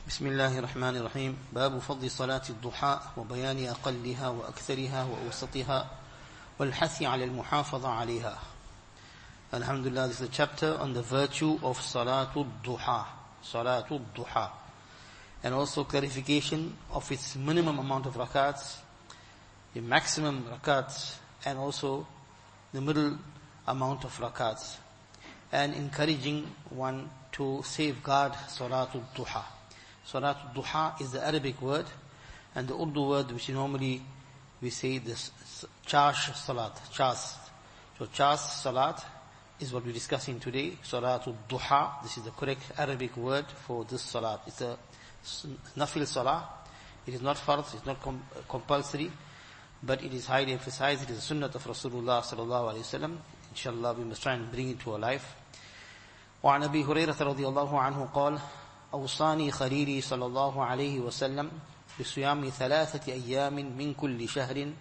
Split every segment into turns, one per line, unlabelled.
بسم الله الرحمن الرحيم. باب فضل صلاة الضحى وبيان أقلها وأكثرها وأوسطها والحث على المحافظة عليها. Alhamdulillah, this is a chapter on the virtue of Salatul Duha. Salatul Duha. And also clarification of its minimum amount of rakats, the maximum rakats, and also the middle amount of rakats. And encouraging one to safeguard Salatul Duha. Salatul Duha is the Arabic word, and the Urdu word which normally we say this Chash Salat. Chas. So Chas Salat is what we're discussing today. Salatul Duha. This is the correct Arabic word for this Salat. It's a Nafil Salah. It is not Fard, it's not compulsory, but it is highly emphasized. It is the Sunnah of Rasulullah sallallahu alayhi wa sallam. Inshallah, we must try and bring it to our life. وعن أبي هريرة رضي الله عنه قال أوصاني خليلي صلى الله عليه وسلم بصيام 3 أيام من كل شهر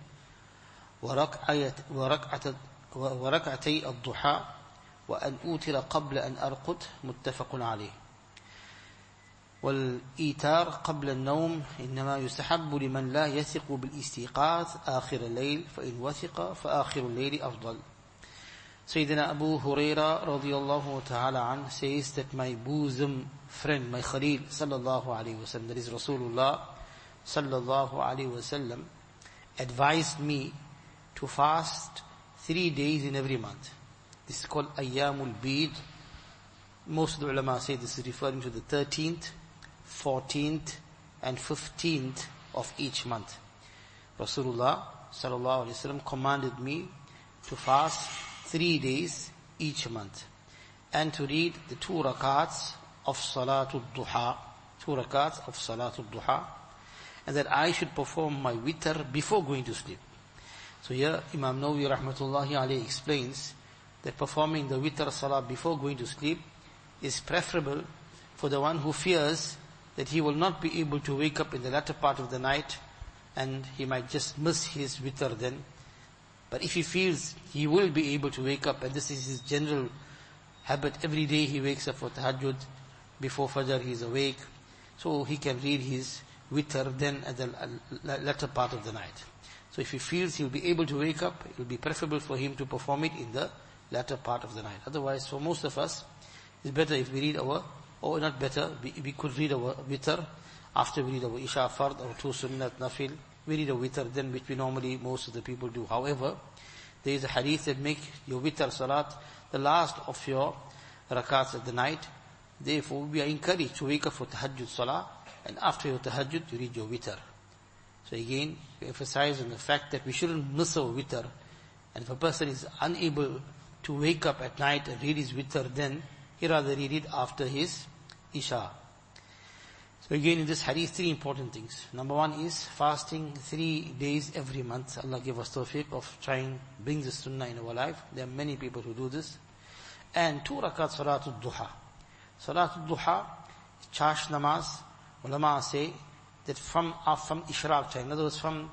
وركعتي الضحى وأن أوتر قبل أن أرقد متفق عليه. والإيتار قبل النوم إنما يستحب لمن لا يثق بالاستيقاظ آخر الليل فإن وثق فآخر الليل أفضل. Sayyidina Abu Huraira radiyallahu ta'ala an says that my bosom friend, my Khalil sallallahu alayhi wa sallam, that is Rasulullah sallallahu alayhi wa sallam, advised me to fast 3 days in every month. This is called Ayyamul Bid. Most of the ulama say this is referring to the 13th, 14th and 15th of each month. Rasulullah sallallahu alayhi wa sallam commanded me to fast 3 days each month, and to read the 2 rakats of Salatul Duha, 2 rakats of Salatul Duha, and that I should perform my witr before going to sleep. So here Imam Nawawi rahmatullahi alayhi explains that performing the witr salah before going to sleep is preferable for the one who fears that he will not be able to wake up in the latter part of the night and he might just miss his witr then. But if he feels he will be able to wake up, and this is his general habit, every day he wakes up for tahajjud, before fajr he is awake, so he can read his witr then at the latter part of the night. So if he feels he will be able to wake up, it will be preferable for him to perform it in the latter part of the night. Otherwise, for most of us, it's better if we read or not better, we could read our witr after we read our Isha Fard or 2 Sunnat Nafil. We read a witr then, which we normally, most of the people do. However, there is a hadith that make your witr salat the last of your rakats at the night. Therefore, we are encouraged to wake up for tahajjud salah, and after your tahajjud, you read your witr. So again, we emphasize on the fact that we shouldn't miss our witr. And if a person is unable to wake up at night and read his witr, then he rather read it after his Isha. So again, in this hadith, 3 important things. Number 1 is fasting 3 days every month. Allah give us tawfiq of trying, bring the sunnah in our life. There are many people who do this. And 2 rakat Salatul Duha. Salatul Duha, Chash Namaz, ulama say that from Ishraq time, in other words from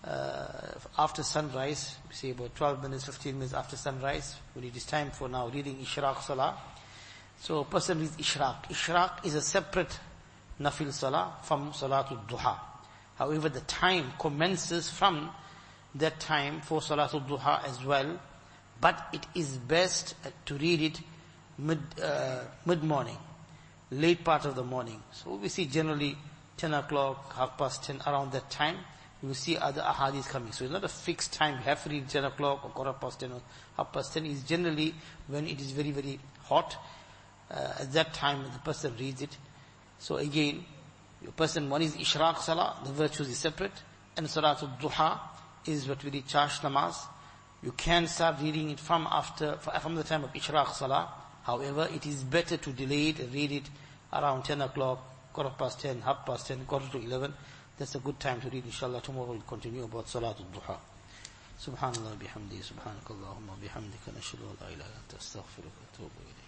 after sunrise, we say about 12 minutes, 15 minutes after sunrise, when it is time for now reading Ishraq Salah. So a person reads Ishraq. Ishraq is a separate Nafil Salah from Salatul Duha. However, the time commences from that time for Salatul Duha as well, but it is best to read it mid-morning, late part of the morning. So we see generally 10 o'clock, 10:30, around that time, you will see other ahadith coming. So it's not a fixed time, you have to read 10 o'clock or 10:15 or 10:30. It's generally when it is very, very hot. At that time, the person reads it. So again, your person, one is Ishraq Salah, the virtues is separate, and Salatul Duha is what we read Chash Namaz. You can start reading it from the time of Ishraq Salah. However, it is better to delay it and read it around 10 o'clock, 10:15, 10:30, 11:15. That's a good time to read. Inshallah, tomorrow we'll continue about Salatul Duha. Subhanallah bihamdi, subhanakallahumma bihamdika, nashhadu an la ilaha illa anta, astaghfiruka wa atubu ilayk.